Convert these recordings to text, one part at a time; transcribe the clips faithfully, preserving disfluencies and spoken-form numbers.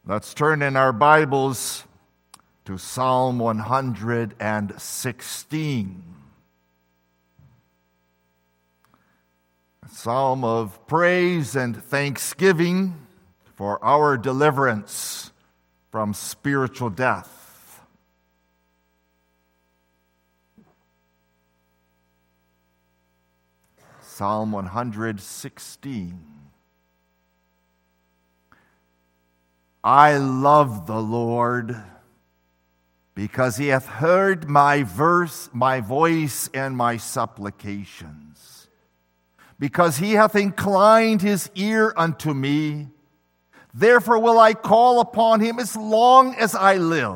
Let's turn in our Bibles to Psalm one hundred sixteen. A psalm of praise and thanksgiving for our deliverance from spiritual death. Psalm one hundred sixteen. I love the Lord, because he hath heard my verse, my voice, and my supplications. Because he hath inclined his ear unto me, therefore will I call upon him as long as I live.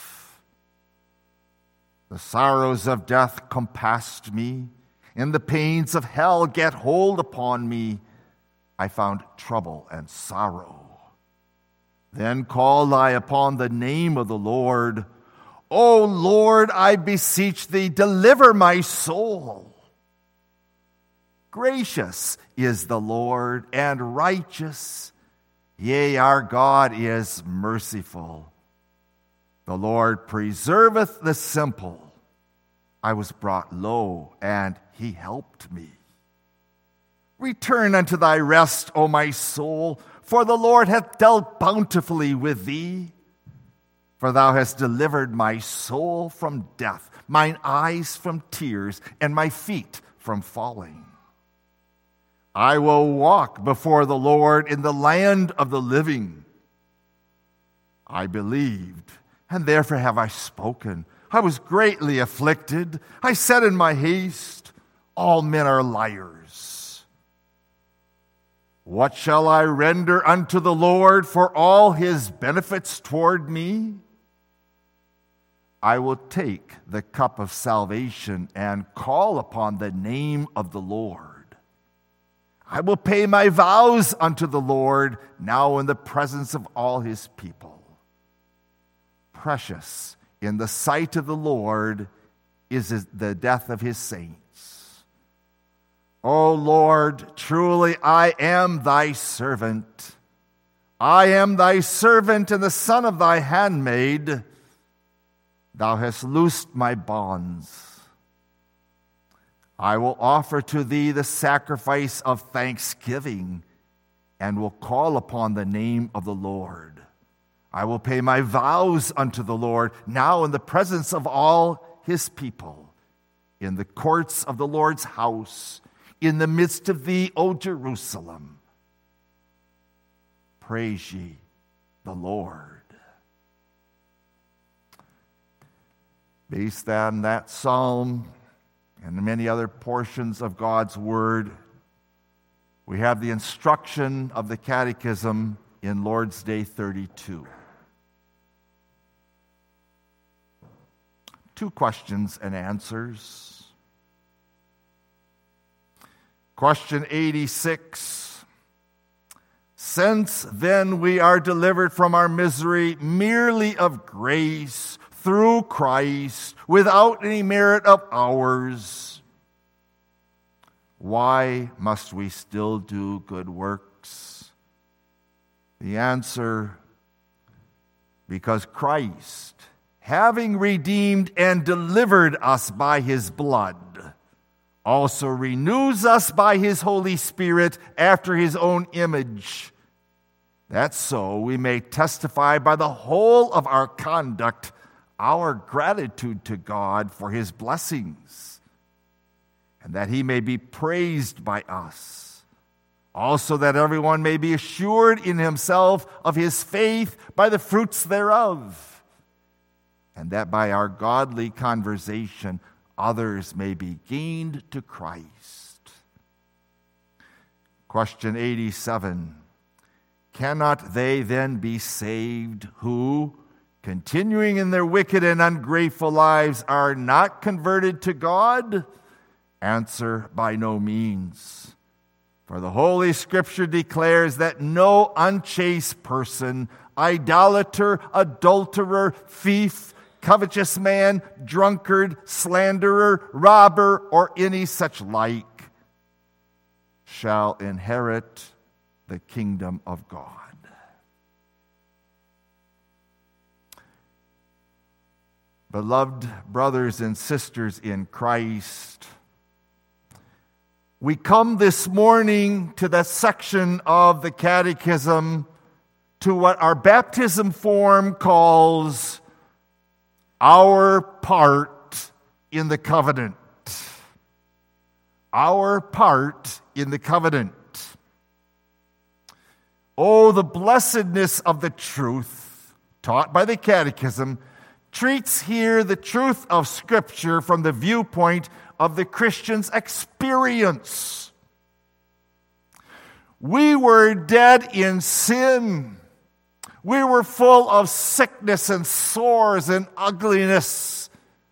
The sorrows of death compassed me, and the pains of hell get hold upon me. I found trouble and sorrow. Then called I upon the name of the Lord. O Lord, I beseech thee, deliver my soul. Gracious is the Lord, and righteous. Yea, our God is merciful. The Lord preserveth the simple. I was brought low, and he helped me. Return unto thy rest, O my soul, for the Lord hath dealt bountifully with thee. For thou hast delivered my soul from death, mine eyes from tears, and my feet from falling. I will walk before the Lord in the land of the living. I believed, and therefore have I spoken. I was greatly afflicted. I said in my haste, all men are liars. What shall I render unto the Lord for all his benefits toward me? I will take the cup of salvation and call upon the name of the Lord. I will pay my vows unto the Lord now in the presence of all his people. Precious in the sight of the Lord is the death of his saints. O Lord, truly I am thy servant. I am thy servant and the son of thy handmaid. Thou hast loosed my bonds. I will offer to thee the sacrifice of thanksgiving and will call upon the name of the Lord. I will pay my vows unto the Lord now in the presence of all his people, in the courts of the Lord's house, in the midst of thee, O Jerusalem. Praise ye the Lord. Based on that psalm and many other portions of God's word, we have the instruction of the Catechism in Lord's Day thirty-two. Two questions and answers. Question eighty-six. Since then we are delivered from our misery merely of grace through Christ, without any merit of ours, why must we still do good works? The answer, because Christ, having redeemed and delivered us by his blood, also renews us by his Holy Spirit after his own image, that so we may testify by the whole of our conduct our gratitude to God for his blessings, and that he may be praised by us. Also that everyone may be assured in himself of his faith by the fruits thereof, and that by our godly conversation others may be gained to Christ. Question eighty-seven. Cannot they then be saved who, continuing in their wicked and ungrateful lives, are not converted to God? Answer, by no means. For the Holy Scripture declares that no unchaste person, idolater, adulterer, thief, covetous man, drunkard, slanderer, robber, or any such like shall inherit the kingdom of God. Beloved brothers and sisters in Christ, we come this morning to that section of the Catechism, to what our baptism form calls our part in the covenant. Our part in the covenant. Oh, the blessedness of the truth taught by the Catechism treats here the truth of Scripture from the viewpoint of the Christian's experience. We were dead in sin. We were full of sickness and sores and ugliness.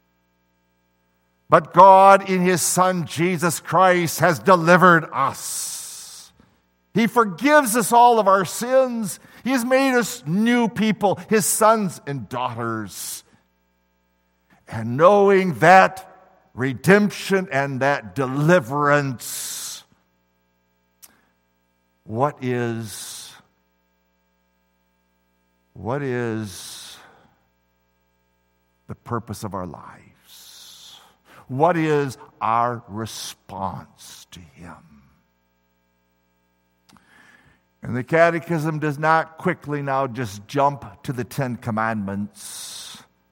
But God, in His Son, Jesus Christ, has delivered us. He forgives us all of our sins. He has made us new people, His sons and daughters. And knowing that redemption and that deliverance, what is, what is the purpose of our lives? What is our response to Him? And the Catechism does not quickly now just jump to the Ten Commandments,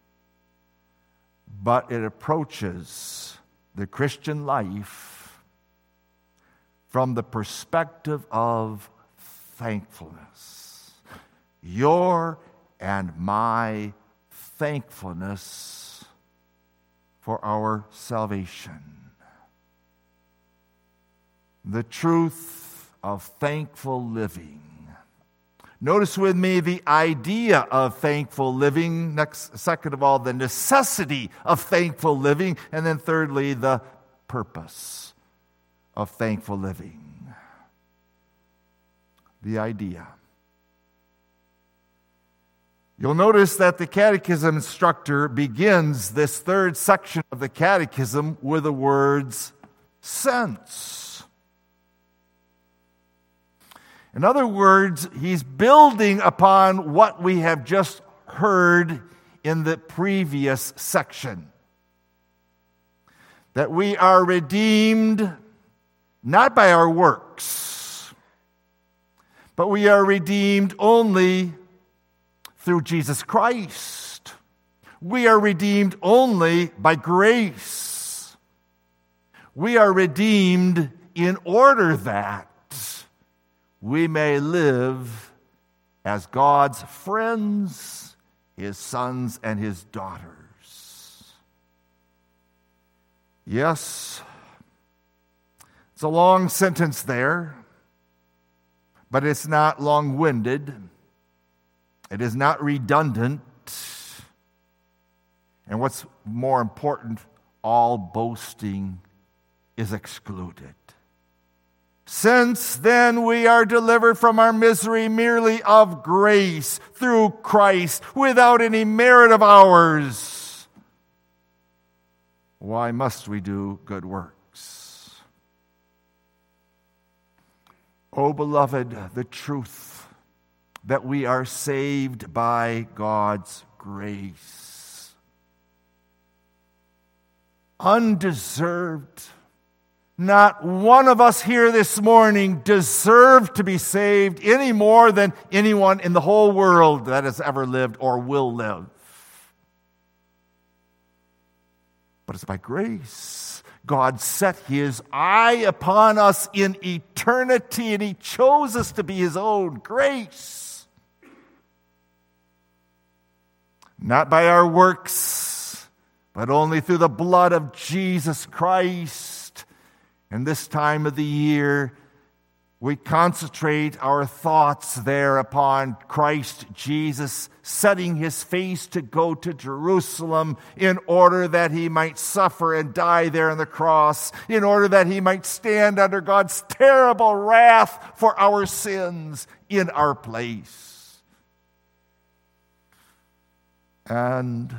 but it approaches the Christian life from the perspective of thankfulness. Your and my thankfulness for our salvation. The truth of thankful living. Notice with me the idea of thankful living. Next, second of all, the necessity of thankful living. And then thirdly, the purpose of thankful living. The idea. You'll notice that the Catechism instructor begins this third section of the Catechism with the words, since. In other words, he's building upon what we have just heard in the previous section. That we are redeemed not by our works, but we are redeemed only through Jesus Christ. We are redeemed only by grace. We are redeemed in order that we may live as God's friends, His sons and His daughters. Yes, it's a long sentence there, but it's not long-winded. It is not redundant. And what's more important, all boasting is excluded. Since then we are delivered from our misery merely of grace through Christ, without any merit of ours, why must we do good works? O beloved, the truth that we are saved by God's grace, undeserved. Not one of us here this morning deserve to be saved any more than anyone in the whole world that has ever lived or will live. But it's by grace. God set His eye upon us in eternity, and He chose us to be His own. Grace. Not by our works, but only through the blood of Jesus Christ. And this time of the year, we concentrate our thoughts there upon Christ Jesus, setting His face to go to Jerusalem in order that He might suffer and die there on the cross, in order that He might stand under God's terrible wrath for our sins in our place. And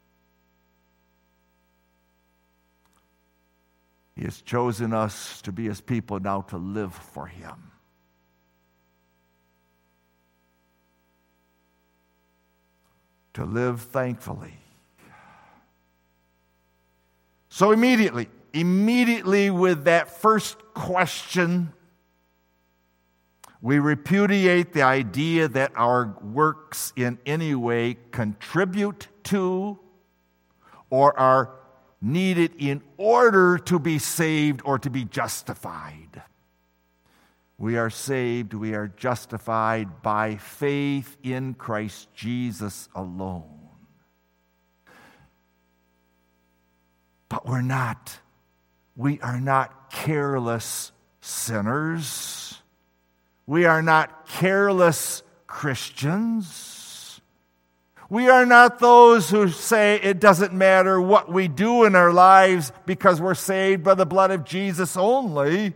He has chosen us to be His people now to live for Him. To live thankfully. So immediately, immediately with that first question, we repudiate the idea that our works in any way contribute to or are needed in order to be saved or to be justified. We are saved, we are justified by faith in Christ Jesus alone. But we're not, we are not careless sinners. We are not careless Christians. We are not those who say it doesn't matter what we do in our lives because we're saved by the blood of Jesus only.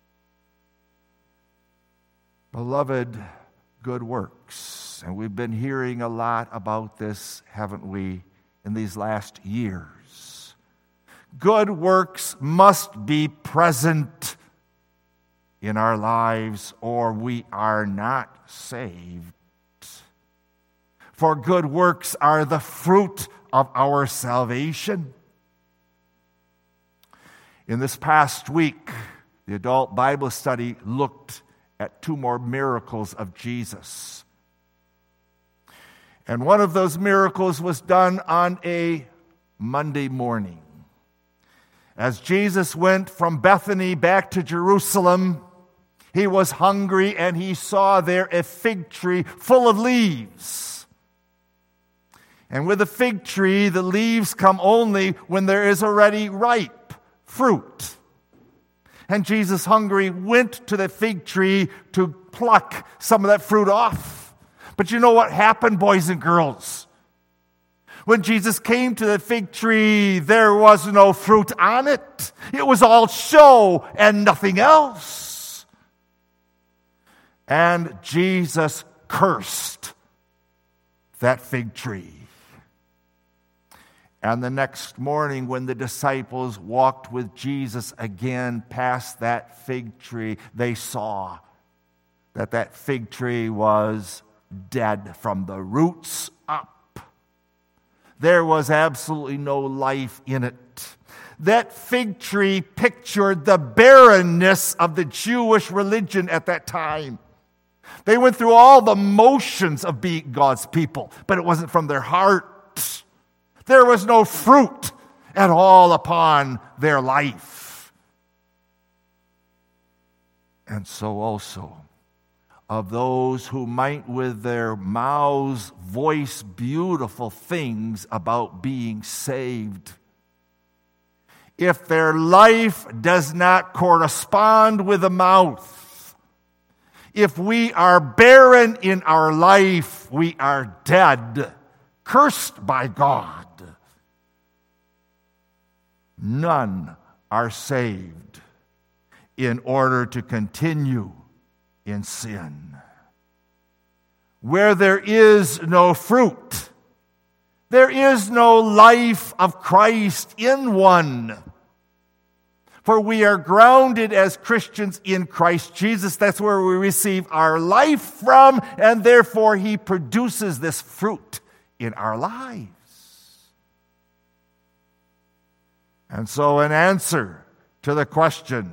Beloved, good works. And we've been hearing a lot about this, haven't we, in these last years. Good works must be present in our lives, or we are not saved. For good works are the fruit of our salvation. In this past week, the adult Bible study looked at two more miracles of Jesus. And one of those miracles was done on a Monday morning. As Jesus went from Bethany back to Jerusalem, he was hungry and he saw there a fig tree full of leaves. And with a fig tree, the leaves come only when there is already ripe fruit. And Jesus, hungry, went to the fig tree to pluck some of that fruit off. But you know what happened, boys and girls? When Jesus came to the fig tree, there was no fruit on it. It was all show and nothing else. And Jesus cursed that fig tree. And the next morning, when the disciples walked with Jesus again past that fig tree, they saw that that fig tree was dead from the roots up. There was absolutely no life in it. That fig tree pictured the barrenness of the Jewish religion at that time. They went through all the motions of being God's people, but it wasn't from their heart. There was no fruit at all upon their life. And so also of those who might with their mouths voice beautiful things about being saved. If their life does not correspond with the mouth, if we are barren in our life, we are dead, cursed by God. None are saved in order to continue in sin. Where there is no fruit, there is no life of Christ in one. For we are grounded as Christians in Christ Jesus. That's where we receive our life from, and therefore He produces this fruit in our lives. And so, in answer to the question,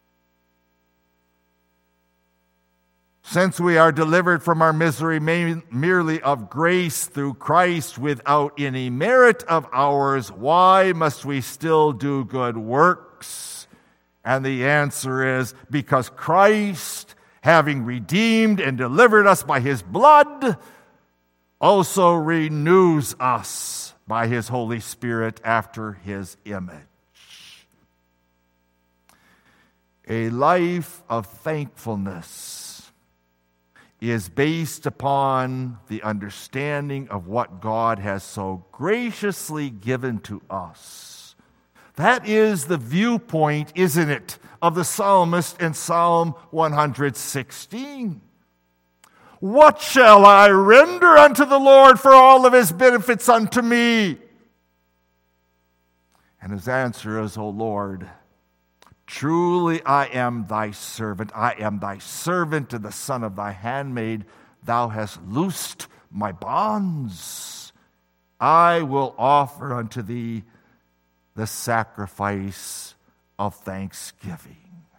since we are delivered from our misery merely of grace through Christ without any merit of ours, why must we still do good works? And the answer is, because Christ, having redeemed and delivered us by His blood, also renews us by His Holy Spirit after His image. A life of thankfulness is based upon the understanding of what God has so graciously given to us. That is the viewpoint, isn't it, of the psalmist in Psalm one sixteen. What shall I render unto the Lord for all of His benefits unto me? And his answer is, O Lord, truly I am thy servant. I am thy servant and the son of thy handmaid. Thou hast loosed my bonds. I will offer unto thee the sacrifice of thanksgiving.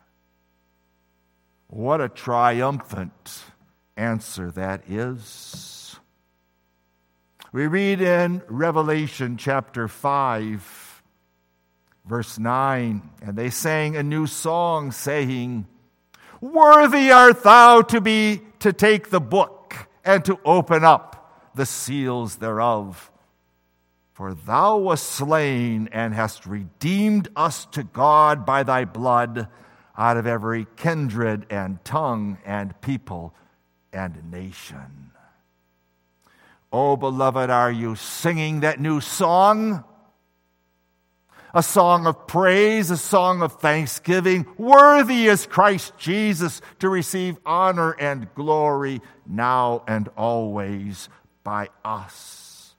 What a triumphant answer that is. We read in Revelation chapter five, verse nine, and they sang a new song, saying, "Worthy art thou to be to take the book and to open up the seals thereof. For thou wast slain and hast redeemed us to God by thy blood out of every kindred and tongue and people and nation." Oh, beloved, are you singing that new song? A song of praise, a song of thanksgiving. Worthy is Christ Jesus to receive honor and glory now and always by us.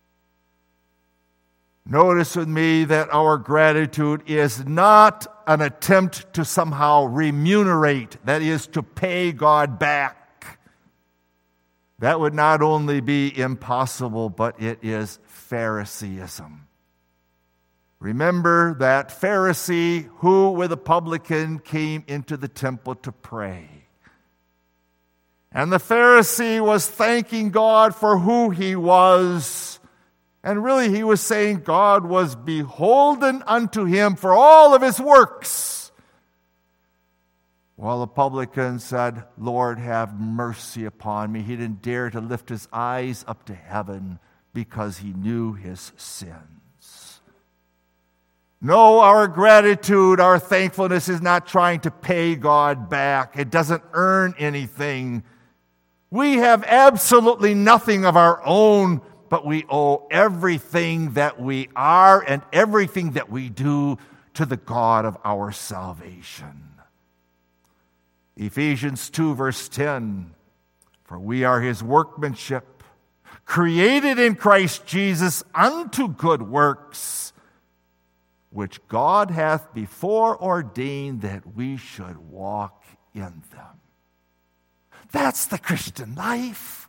Notice with me that our gratitude is not an attempt to somehow remunerate, that is, to pay God back. That would not only be impossible, but it is Phariseeism. Remember that Pharisee who, with a publican, came into the temple to pray. And the Pharisee was thanking God for who he was. And really he was saying God was beholden unto him for all of his works. While the publican said, "Lord, have mercy upon me." He didn't dare to lift his eyes up to heaven because he knew his sins. No, our gratitude, our thankfulness is not trying to pay God back. It doesn't earn anything. We have absolutely nothing of our own, but we owe everything that we are and everything that we do to the God of our salvation. Ephesians two, verse ten, "For we are his workmanship, created in Christ Jesus unto good works, which God hath before ordained that we should walk in them." That's the Christian life.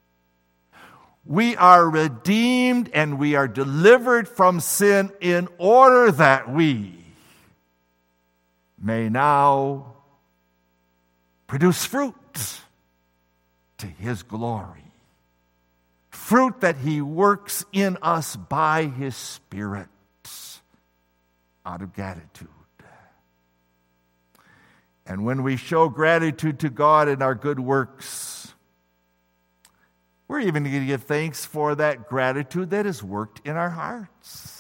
We are redeemed and we are delivered from sin in order that we may now produce fruit to his glory. Fruit that he works in us by his Spirit out of gratitude. And when we show gratitude to God in our good works, we're even going to give thanks for that gratitude that is worked in our hearts.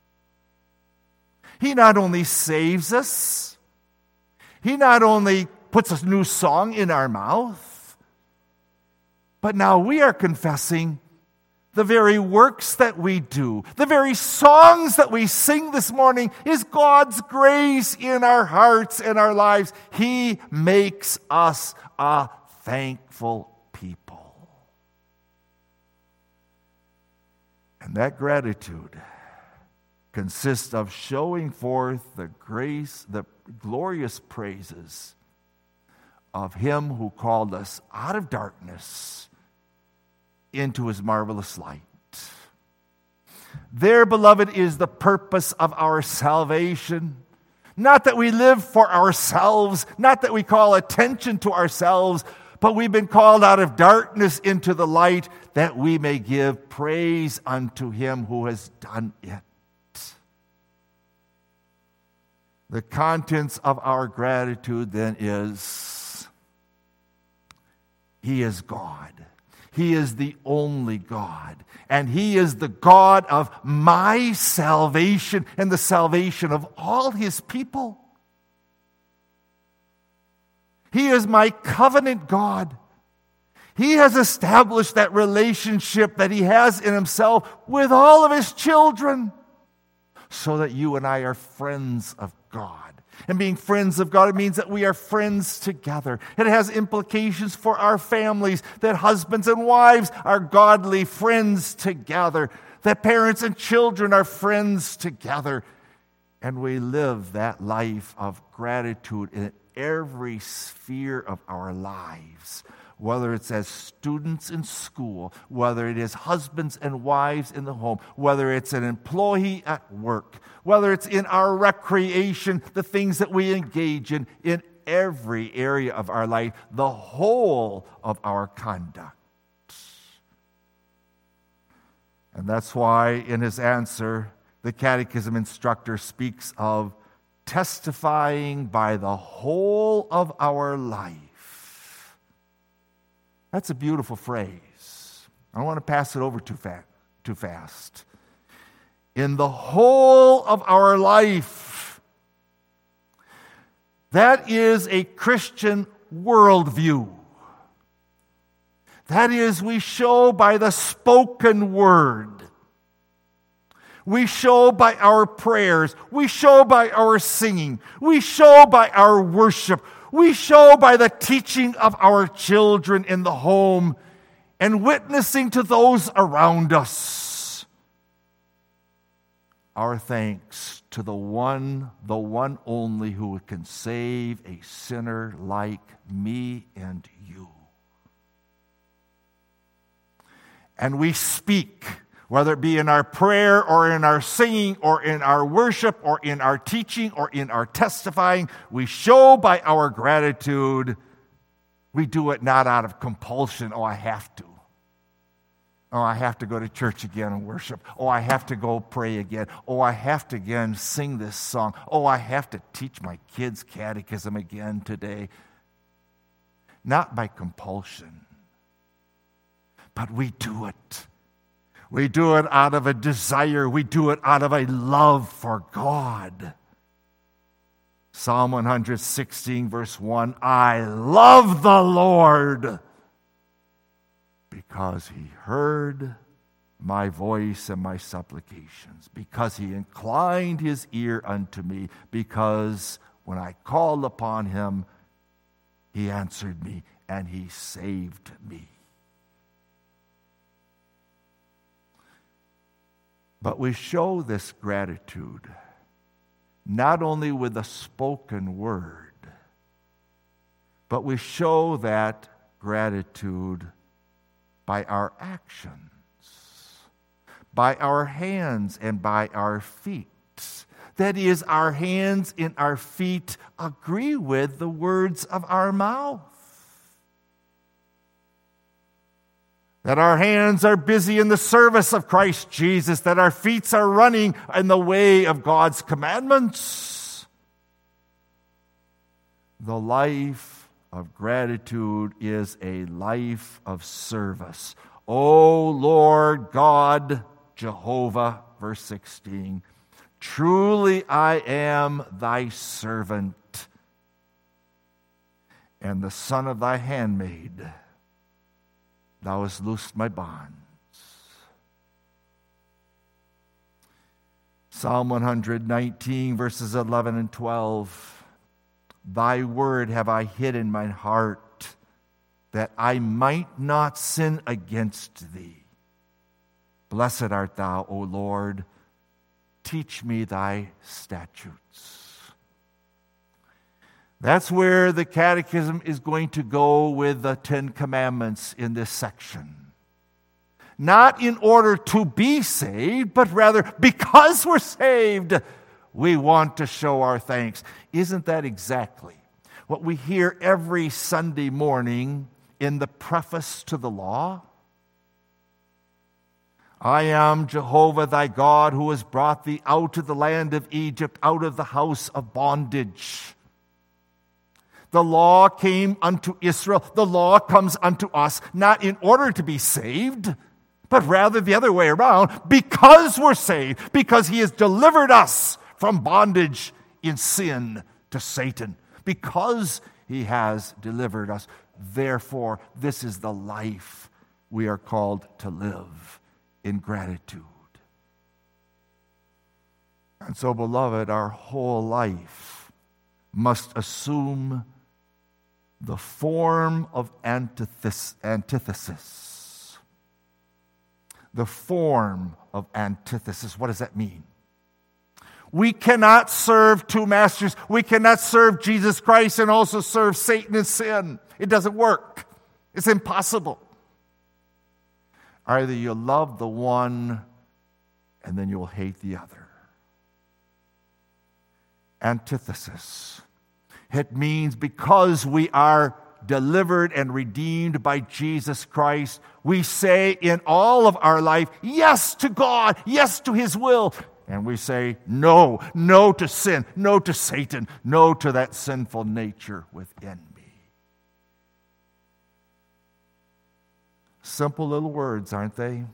He not only saves us, he not only puts a new song in our mouth, but now we are confessing the very works that we do, the very songs that we sing this morning is God's grace in our hearts and our lives. He makes us a thankful people. And that gratitude consists of showing forth the grace, the glorious praises of him who called us out of darkness into his marvelous light. There, beloved, is the purpose of our salvation. Not that we live for ourselves, not that we call attention to ourselves, but we've been called out of darkness into the light that we may give praise unto him who has done it. The contents of our gratitude then is, he is God. He is the only God. And he is the God of my salvation and the salvation of all his people. He is my covenant God. He has established that relationship that he has in himself with all of his children, so that you and I are friends of God. And being friends of God, it means that we are friends together. It has implications for our families, that husbands and wives are godly friends together, that parents and children are friends together. And we live that life of gratitude in every sphere of our lives. whether it's as students in school, whether it is husbands and wives in the home, whether it's an employee at work, whether it's in our recreation, the things that we engage in, in every area of our life, the whole of our conduct. And that's why in his answer, the catechism instructor speaks of testifying by the whole of our life. That's a beautiful phrase. I don't want to pass it over too fast. Too fast. In the whole of our life. That is a Christian worldview. That is, we show by the spoken word. We show by our prayers. We show by our singing. We show by our worship. We show by the teaching of our children in the home and witnessing to those around us. Our thanks to the one, the one only who can save a sinner like me and you. And we speak, whether it be in our prayer or in our singing or in our worship or in our teaching or in our testifying, we show by our gratitude. We do it not out of compulsion. Oh, I have to. Oh, I have to go to church again and worship. Oh, I have to go pray again. Oh, I have to again sing this song. Oh, I have to teach my kids catechism again today. Not by compulsion. But we do it. We do it out of a desire. We do it out of a love for God. Psalm one sixteen, verse one, I love the Lord because he heard my voice and my supplications, because he inclined his ear unto me, because when I called upon him, he answered me and he saved me. But we show this gratitude not only with the spoken word, but we show that gratitude by our actions, by our hands and by our feet. That is, our hands and our feet agree with the words of our mouth. That our hands are busy in the service of Christ Jesus, that our feet are running in the way of God's commandments. The life of gratitude is a life of service. O Lord God, Jehovah, verse sixteen, truly I am thy servant and the son of thy handmaid. Thou hast loosed my bonds. Psalm one nineteen, verses eleven and twelve. Thy word have I hid in mine heart, that I might not sin against thee. Blessed art thou, O Lord. Teach me thy statutes. That's where the catechism is going to go with the Ten Commandments in this section. Not in order to be saved, but rather because we're saved, we want to show our thanks. Isn't that exactly what we hear every Sunday morning in the preface to the law? I am Jehovah thy God, who has brought thee out of the land of Egypt, out of the house of bondage. The law came unto Israel. The law comes unto us, not in order to be saved, but rather the other way around, because we're saved, because he has delivered us from bondage in sin to Satan, because he has delivered us. Therefore, this is the life we are called to live, in gratitude. And so, beloved, our whole life must assume the form of antithesis. antithesis. The form of antithesis. What does that mean? We cannot serve two masters. We cannot serve Jesus Christ and also serve Satan and sin. It doesn't work. It's impossible. Either you love the one and then you'll hate the other. Antithesis. It means because we are delivered and redeemed by Jesus Christ, we say in all of our life, yes to God, yes to His will. And we say no, no to sin, no to Satan, no to that sinful nature within me. Simple little words, aren't they?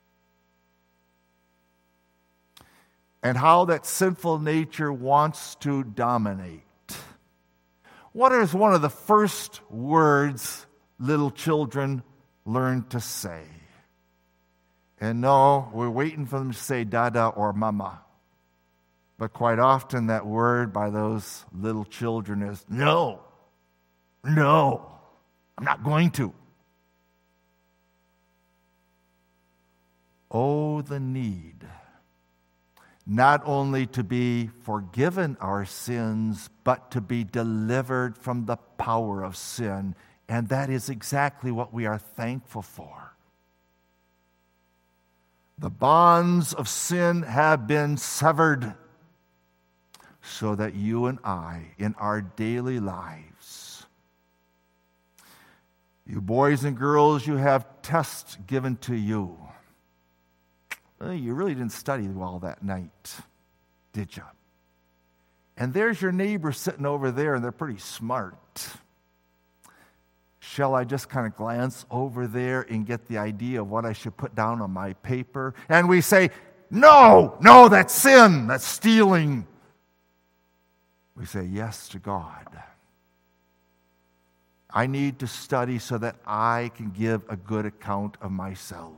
And how that sinful nature wants to dominate. What is one of the first words little children learn to say? And no, we're waiting for them to say dada or mama. But quite often that word by those little children is no, no, I'm not going to. Oh, the need not only to be forgiven our sins, but to be delivered from the power of sin. And that is exactly what we are thankful for. The bonds of sin have been severed so that you and I, in our daily lives, you boys and girls, you have tests given to you. Well, you really didn't study well that night, did you? And there's your neighbor sitting over there, and they're pretty smart. Shall I just kind of glance over there and get the idea of what I should put down on my paper? And we say, no, no, that's sin, that's stealing. We say yes to God. I need to study so that I can give a good account of myself.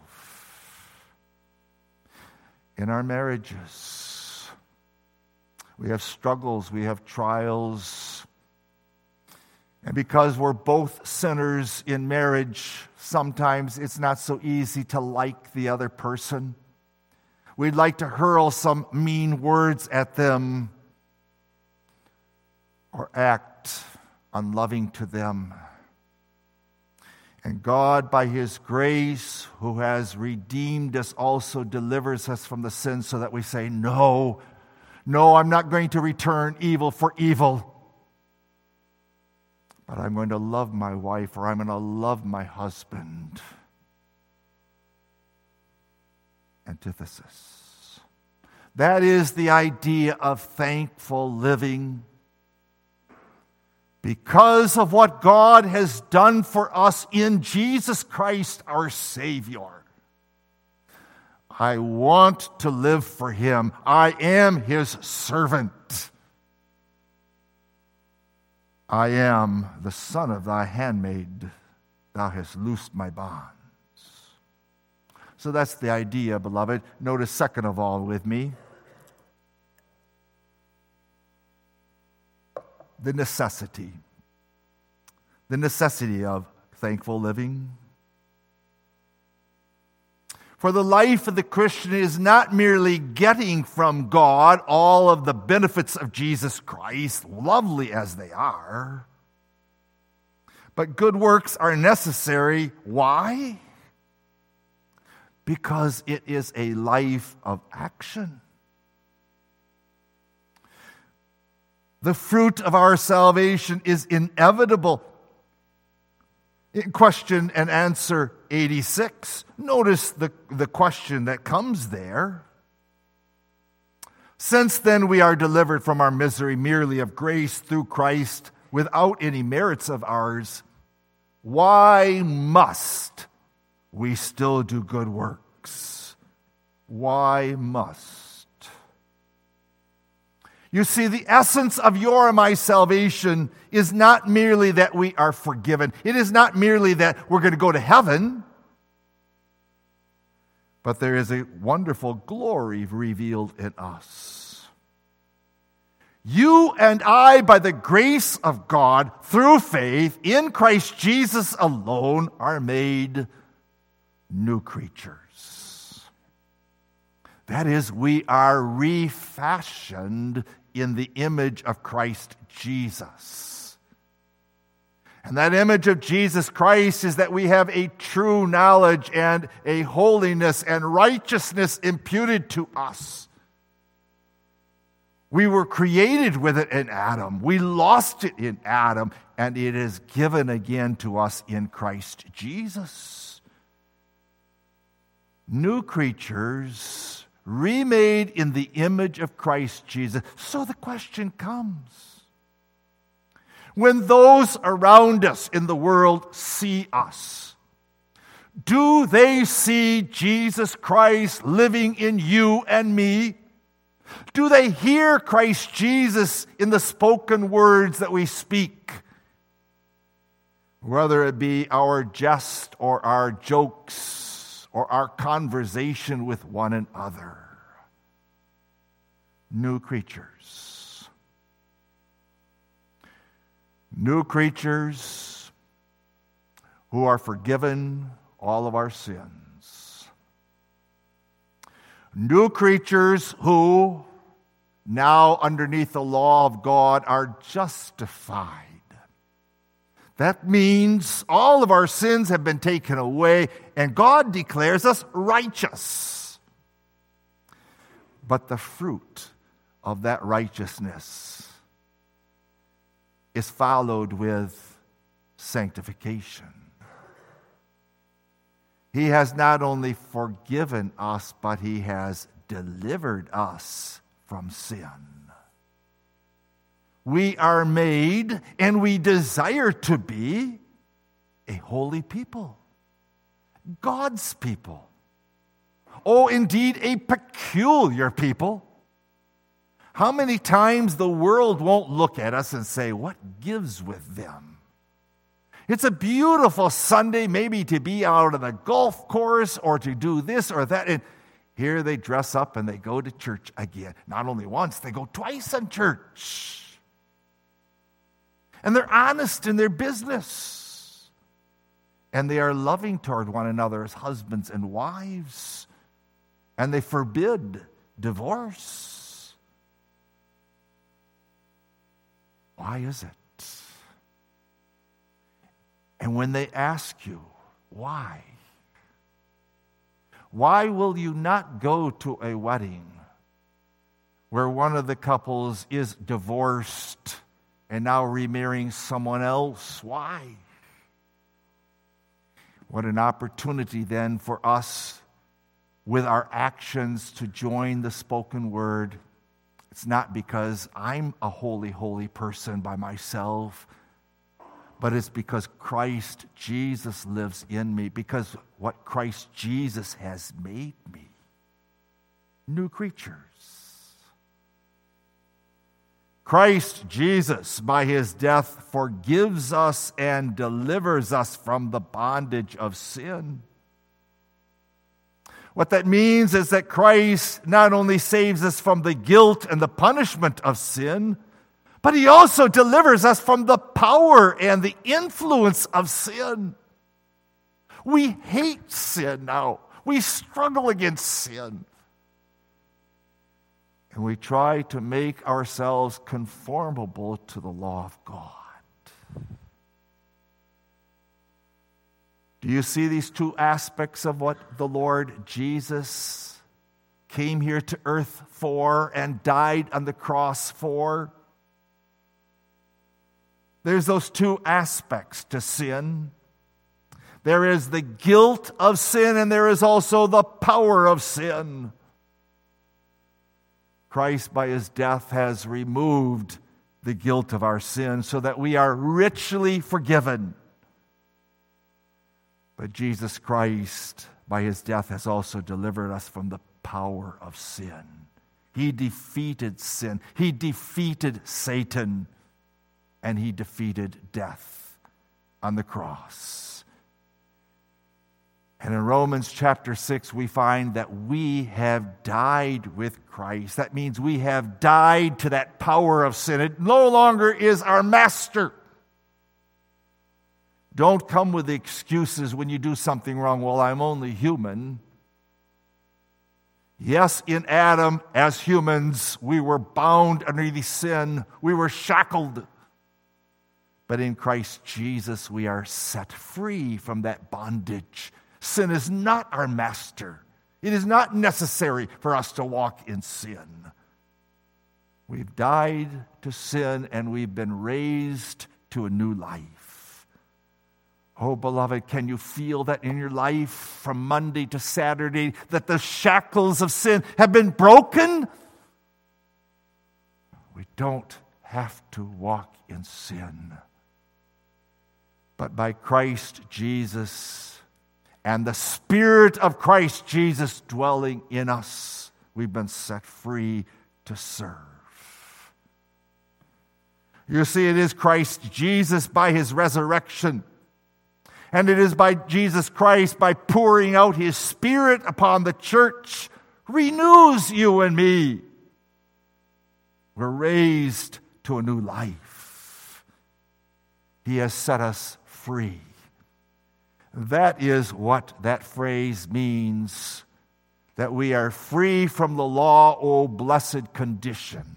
In our marriages, we have struggles, we have trials. And because we're both sinners in marriage, sometimes it's not so easy to like the other person. We'd like to hurl some mean words at them or act unloving to them. And God, by His grace, who has redeemed us, also delivers us from the sin so that we say, no, no, I'm not going to return evil for evil. But I'm going to love my wife, or I'm going to love my husband. Antithesis. That is the idea of thankful living. Because of what God has done for us in Jesus Christ, our Savior. I want to live for Him. I am His servant. I am the son of thy handmaid. Thou hast loosed my bonds. So that's the idea, beloved. Notice second of all with me, the necessity. The necessity of thankful living. For the life of the Christian is not merely getting from God all of the benefits of Jesus Christ, lovely as they are, but good works are necessary. Why? Because it is a life of action. The fruit of our salvation is inevitable. In question and answer eighty-six, notice the, the question that comes there. Since then we are delivered from our misery merely of grace through Christ without any merits of ours, why must we still do good works? Why must? You see, the essence of your and my salvation is not merely that we are forgiven. It is not merely that we're going to go to heaven. But there is a wonderful glory revealed in us. You and I, by the grace of God, through faith in Christ Jesus alone, are made new creatures. That is, we are refashioned in the image of Christ Jesus. And that image of Jesus Christ is that we have a true knowledge and a holiness and righteousness imputed to us. We were created with it in Adam. We lost it in Adam, and it is given again to us in Christ Jesus. New creatures, remade in the image of Christ Jesus. So the question comes, when those around us in the world see us, do they see Jesus Christ living in you and me? Do they hear Christ Jesus in the spoken words that we speak? Whether it be our jest or our jokes or our conversation with one another. New creatures. New creatures who are forgiven all of our sins. New creatures who, now underneath the law of God, are justified. That means all of our sins have been taken away, and God declares us righteous. But the fruit of that righteousness is followed with sanctification. He has not only forgiven us, but He has delivered us from sin. We are made, and we desire to be, a holy people. God's people. Oh, indeed, a peculiar people. How many times the world won't look at us and say, what gives with them? It's a beautiful Sunday, maybe to be out on the golf course or to do this or that. And here they dress up and they go to church again. Not only once, they go twice in church. And they're honest in their business. And they are loving toward one another as husbands and wives. And they forbid divorce. Why is it? And when they ask you, why? Why will you not go to a wedding where one of the couples is divorced and now remarrying someone else? Why? What an opportunity then for us with our actions to join the spoken word. It's not because I'm a holy, holy person by myself, but it's because Christ Jesus lives in me, because what Christ Jesus has made me. New creatures. Christ Jesus, by His death, forgives us and delivers us from the bondage of sin. What that means is that Christ not only saves us from the guilt and the punishment of sin, but He also delivers us from the power and the influence of sin. We hate sin now. We struggle against sin. And we try to make ourselves conformable to the law of God. Do you see these two aspects of what the Lord Jesus came here to earth for and died on the cross for? There's those two aspects to sin. There is the guilt of sin, and there is also the power of sin. Christ, by His death, has removed the guilt of our sin so that we are richly forgiven. But Jesus Christ, by His death, has also delivered us from the power of sin. He defeated sin. He defeated Satan. And He defeated death on the cross. And in Romans chapter six, we find that we have died with Christ. That means we have died to that power of sin. It no longer is our master. Don't come with the excuses when you do something wrong. Well, I'm only human. Yes, in Adam, as humans, we were bound underneath sin. We were shackled. But in Christ Jesus, we are set free from that bondage. Sin is not our master. It is not necessary for us to walk in sin. We've died to sin and we've been raised to a new life. Oh, beloved, can you feel that in your life from Monday to Saturday, that the shackles of sin have been broken? We don't have to walk in sin. But by Christ Jesus and the Spirit of Christ Jesus dwelling in us, we've been set free to serve. You see, it is Christ Jesus by his resurrection, and it is by Jesus Christ by pouring out his Spirit upon the church, renews you and me. We're raised to a new life. He has set us free. That is what that phrase means, that we are free from the law, O blessed condition.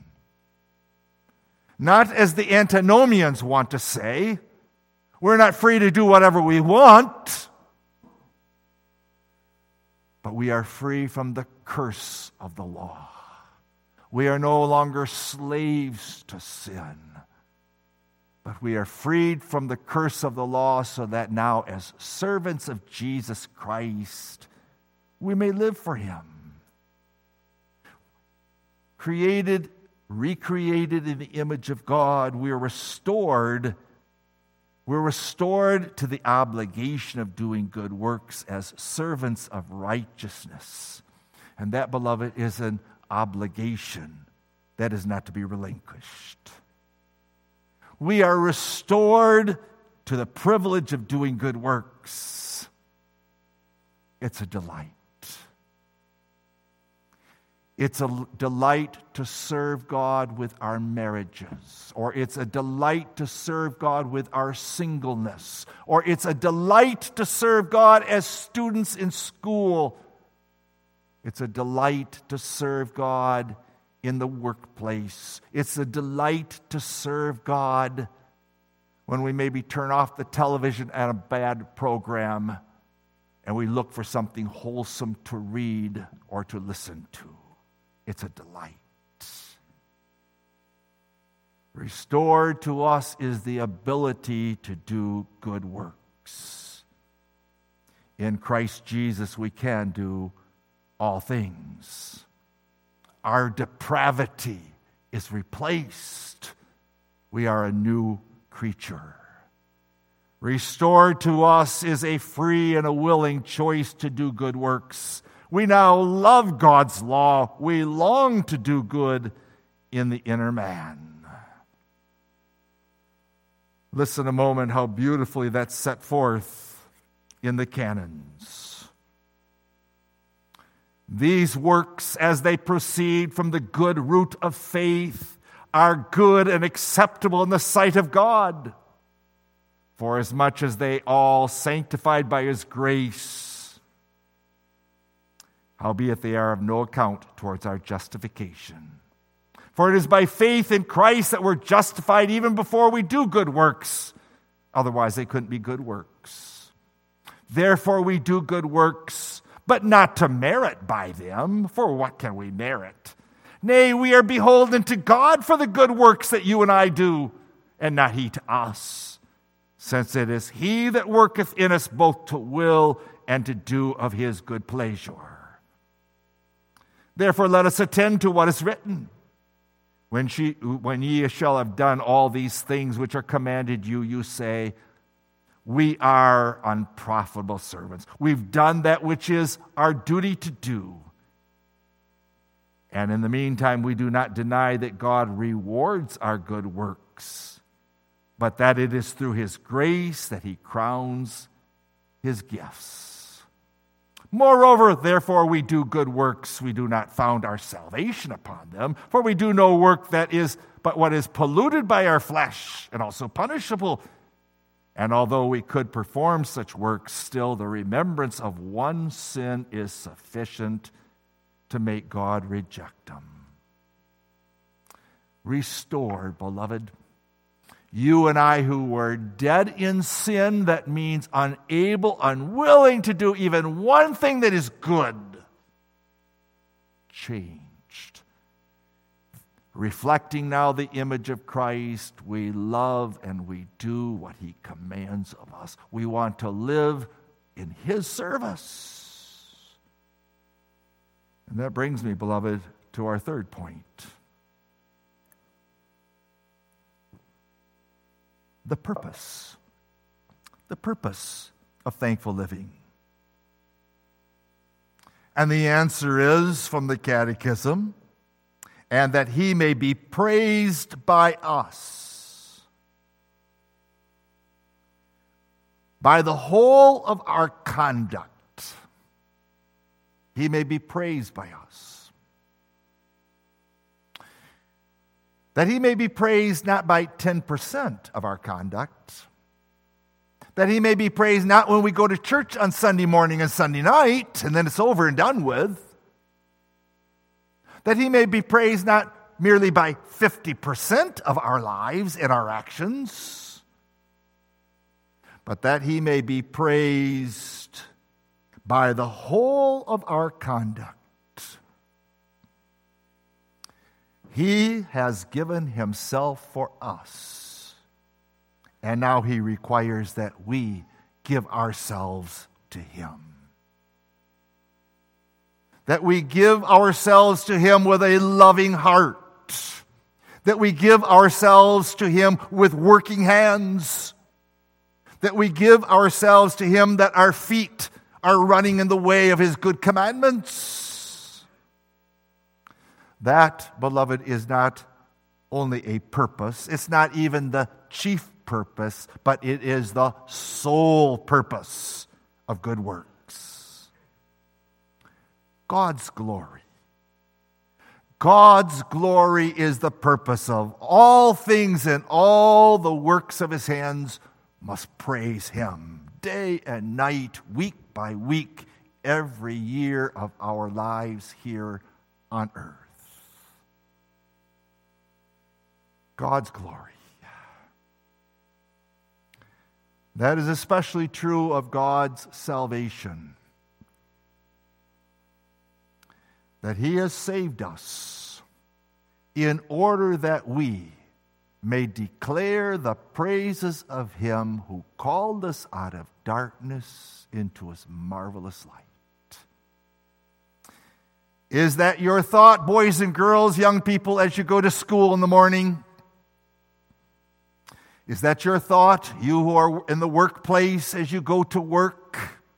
Not as the antinomians want to say, we're not free to do whatever we want, but we are free from the curse of the law. We are no longer slaves to sin, but we are freed from the curse of the law so that now, as servants of Jesus Christ, we may live for him. Created, recreated in the image of God, we are restored. We're restored to the obligation of doing good works as servants of righteousness. And that, beloved, is an obligation that is not to be relinquished. We are restored to the privilege of doing good works. It's a delight. It's a delight to serve God with our marriages, or it's a delight to serve God with our singleness, or it's a delight to serve God as students in school. It's a delight to serve God in the workplace. It's a delight to serve God when we maybe turn off the television at a bad program and we look for something wholesome to read or to listen to. It's a delight. Restored to us is the ability to do good works. In Christ Jesus, we can do all things. Our depravity is replaced. We are a new creature. Restored to us is a free and a willing choice to do good works. We now love God's law. We long to do good in the inner man. Listen a moment how beautifully that's set forth in the canons. These works, as they proceed from the good root of faith, are good and acceptable in the sight of God, for as much as they all sanctified by his grace, howbeit they are of no account towards our justification. For it is by faith in Christ that we're justified even before we do good works. Otherwise, they couldn't be good works. Therefore, we do good works, but not to merit by them. For what can we merit? Nay, we are beholden to God for the good works that you and I do, and not he to us, since it is he that worketh in us both to will and to do of his good pleasure. Therefore, let us attend to what is written. When, she, when ye shall have done all these things which are commanded you, you say, we are unprofitable servants. We've done that which is our duty to do. And in the meantime, we do not deny that God rewards our good works, but that it is through his grace that he crowns his gifts. Moreover, therefore, we do good works. We do not found our salvation upon them, for we do no work that is but what is polluted by our flesh and also punishable. And although we could perform such works, still the remembrance of one sin is sufficient to make God reject them. Restored, beloved. You and I who were dead in sin, that means unable, unwilling to do even one thing that is good, changed. Reflecting now the image of Christ, we love and we do what he commands of us. We want to live in his service. And that brings me, beloved, to our third point. The purpose. The purpose of thankful living. And the answer is from the Catechism, and that he may be praised by us. By the whole of our conduct, he may be praised by us. That he may be praised not by ten percent of our conduct. That he may be praised not when we go to church on Sunday morning and Sunday night, and then it's over and done with. That he may be praised not merely by fifty percent of our lives and our actions, but that he may be praised by the whole of our conduct. He has given himself for us, and now he requires that we give ourselves to him. That we give ourselves to him with a loving heart. That we give ourselves to him with working hands. That we give ourselves to him that our feet are running in the way of his good commandments. That, beloved, is not only a purpose. It's not even the chief purpose, but it is the sole purpose of good works. God's glory. God's glory is the purpose of all things, and all the works of his hands must praise him day and night, week by week, every year of our lives here on earth. God's glory. That is especially true of God's salvation. That he has saved us in order that we may declare the praises of him who called us out of darkness into his marvelous light. Is that your thought, boys and girls, young people, as you go to school in the morning? Is that your thought, you who are in the workplace as you go to work?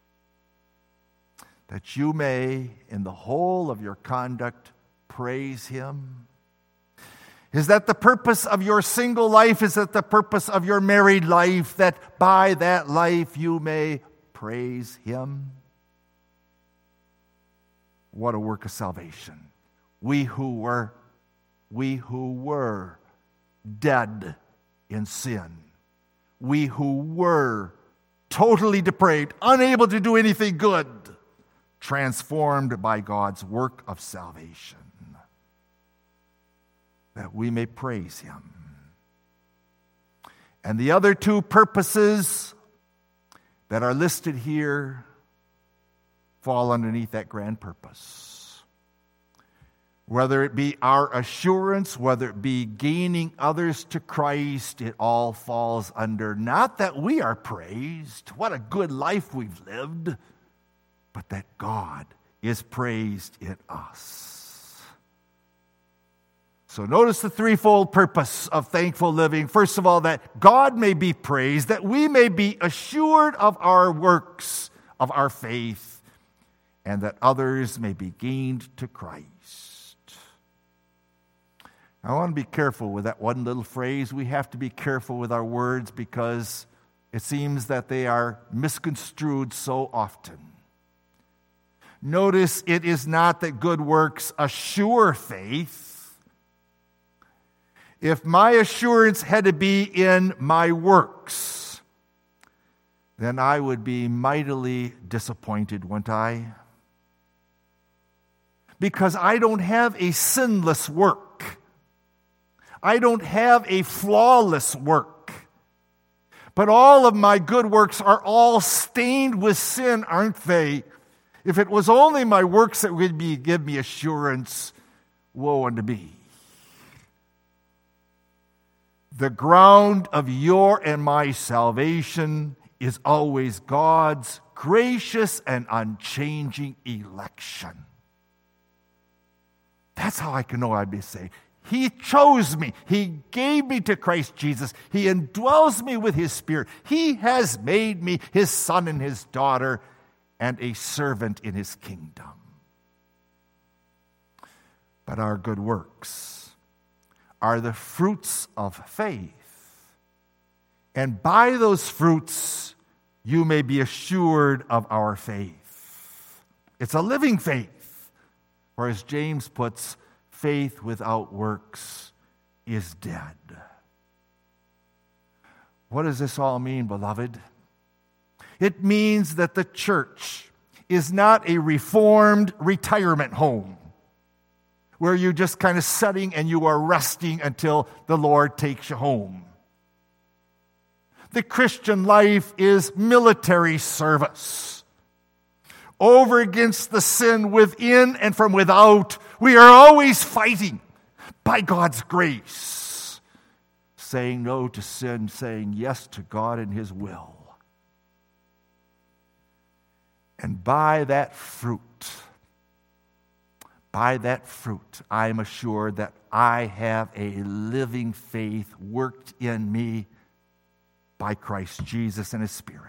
That you may, in the whole of your conduct, praise him? Is that the purpose of your single life? Is that the purpose of your married life? That by that life you may praise him? What a work of salvation. We who were, we who were dead in sin. We who were totally depraved, unable to do anything good, transformed by God's work of salvation, that we may praise him. And the other two purposes that are listed here fall underneath that grand purpose. Whether it be our assurance, whether it be gaining others to Christ, it all falls under not that we are praised, what a good life we've lived, but that God is praised in us. So notice the threefold purpose of thankful living. First of all, that God may be praised, that we may be assured of our works, of our faith, and that others may be gained to Christ. I want to be careful with that one little phrase. We have to be careful with our words because it seems that they are misconstrued so often. Notice it is not that good works assure faith. If my assurance had to be in my works, then I would be mightily disappointed, wouldn't I? Because I don't have a sinless work. I don't have a flawless work. But all of my good works are all stained with sin, aren't they? If it was only my works that would be, give me assurance, woe unto me. The ground of your and my salvation is always God's gracious and unchanging election. That's how I can know I'd be saved. He chose me. He gave me to Christ Jesus. He indwells me with His Spirit. He has made me His son and His daughter and a servant in His kingdom. But our good works are the fruits of faith. And by those fruits, you may be assured of our faith. It's a living faith. Or as James puts, faith without works is dead. What does this all mean, beloved? It means that the church is not a reformed retirement home where you're just kind of sitting and you are resting until the Lord takes you home. The Christian life is military service. Over against the sin within and from without, we are always fighting by God's grace, saying no to sin, saying yes to God and His will. And by that fruit, by that fruit, I am assured that I have a living faith worked in me by Christ Jesus and His Spirit.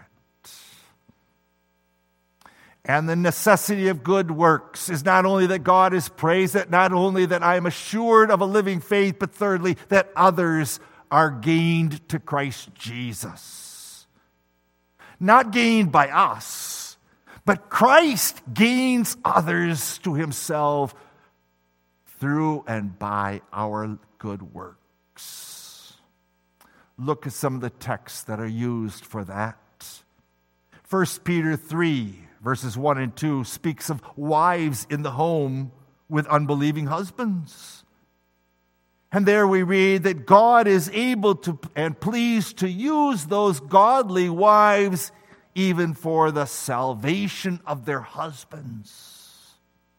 And the necessity of good works is not only that God is praised, that not only that I am assured of a living faith, but thirdly, that others are gained to Christ Jesus. Not gained by us, but Christ gains others to Himself through and by our good works. Look at some of the texts that are used for that. First Peter three, verses one and two speaks of wives in the home with unbelieving husbands. And there we read that God is able to and pleased to use those godly wives even for the salvation of their husbands.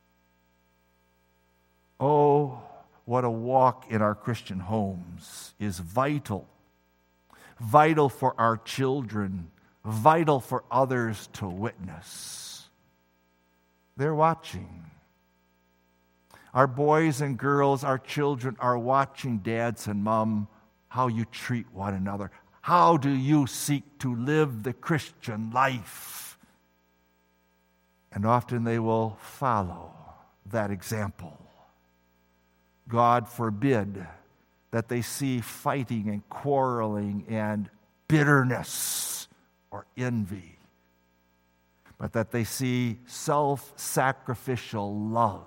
Oh, what a walk in our Christian homes is vital. Vital for our children, vital for others to witness. They're watching. Our boys and girls, our children are watching, dads and mom, how you treat one another. How do you seek to live the Christian life? And often they will follow that example. God forbid that they see fighting and quarreling and bitterness or envy, but that they see self-sacrificial love.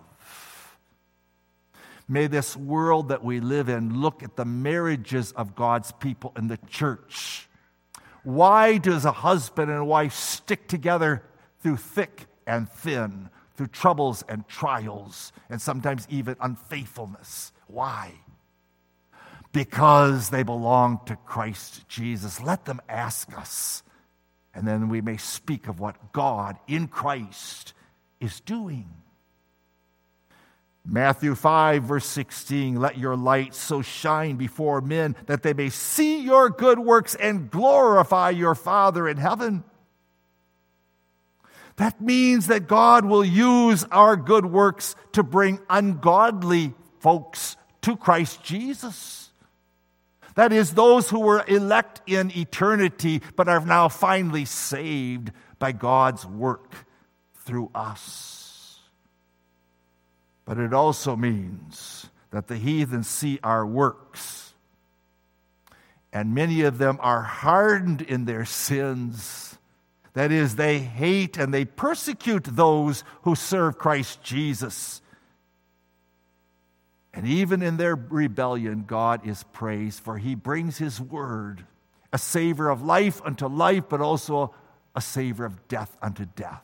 May this world that we live in look at the marriages of God's people in the church. Why does a husband and a wife stick together through thick and thin, through troubles and trials, and sometimes even unfaithfulness? Why? Because they belong to Christ Jesus. Let them ask us, and then we may speak of what God in Christ is doing. Matthew five, verse sixteen, let your light so shine before men that they may see your good works and glorify your Father in heaven. That means that God will use our good works to bring ungodly folks to Christ Jesus. That is, those who were elect in eternity but are now finally saved by God's work through us. But it also means that the heathen see our works, and many of them are hardened in their sins. That is, they hate and they persecute those who serve Christ Jesus. And even in their rebellion, God is praised, for He brings His word, a savor of life unto life, but also a savor of death unto death.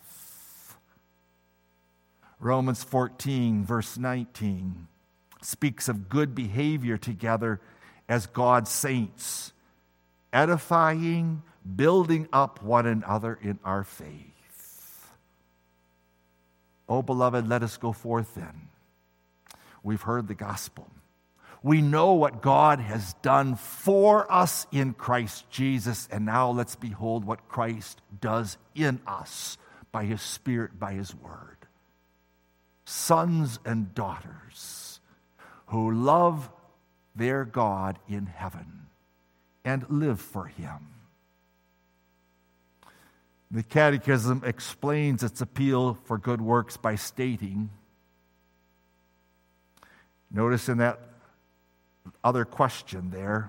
Romans fourteen, verse nineteen, speaks of good behavior together as God's saints, edifying, building up one another in our faith. Oh, beloved, let us go forth then. We've heard the gospel. We know what God has done for us in Christ Jesus, and now let's behold what Christ does in us by his Spirit, by his word. Sons and daughters who love their God in heaven and live for him. The Catechism explains its appeal for good works by stating, notice in that other question there,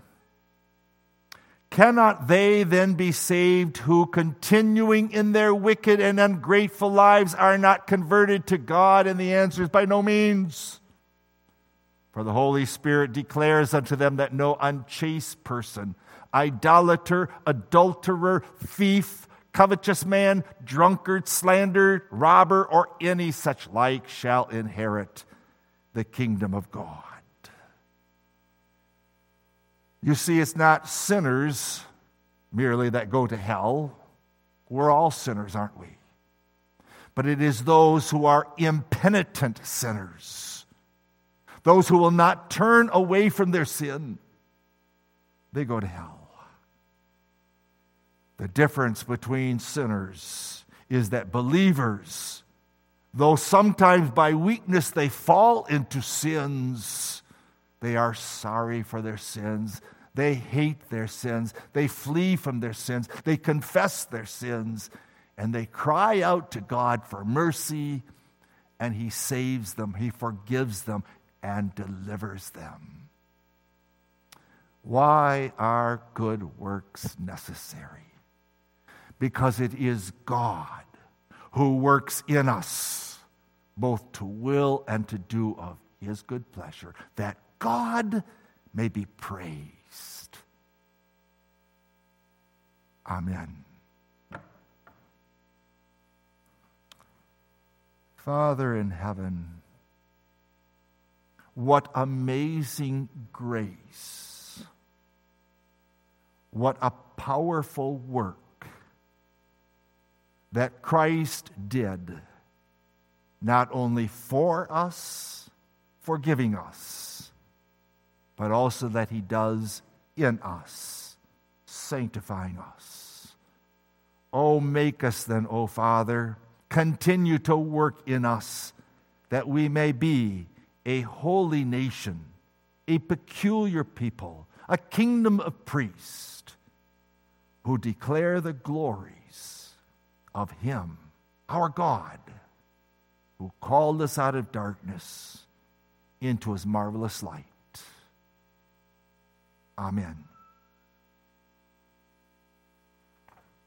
cannot they then be saved who, continuing in their wicked and ungrateful lives, are not converted to God? And the answer is by no means. For the Holy Spirit declares unto them that no unchaste person, idolater, adulterer, thief, covetous man, drunkard, slanderer, robber, or any such like shall inherit the kingdom of God. You see, it's not sinners merely that go to hell. We're all sinners, aren't we? But it is those who are impenitent sinners, those who will not turn away from their sin. They go to hell. The difference between sinners is that believers, though sometimes by weakness they fall into sins, they are sorry for their sins. They hate their sins. They flee from their sins. They confess their sins. And they cry out to God for mercy. And he saves them. He forgives them and delivers them. Why are good works necessary? Because it is God who works in us, both to will and to do of his good pleasure, that God may be praised. Amen. Father in heaven, what amazing grace, what a powerful work that Christ did, not only for us, forgiving us, but also that he does in us, sanctifying us. Oh, make us then, O Father, continue to work in us, that we may be a holy nation, a peculiar people, a kingdom of priests, who declare the glories of him, our God, who called us out of darkness into his marvelous light. Amen.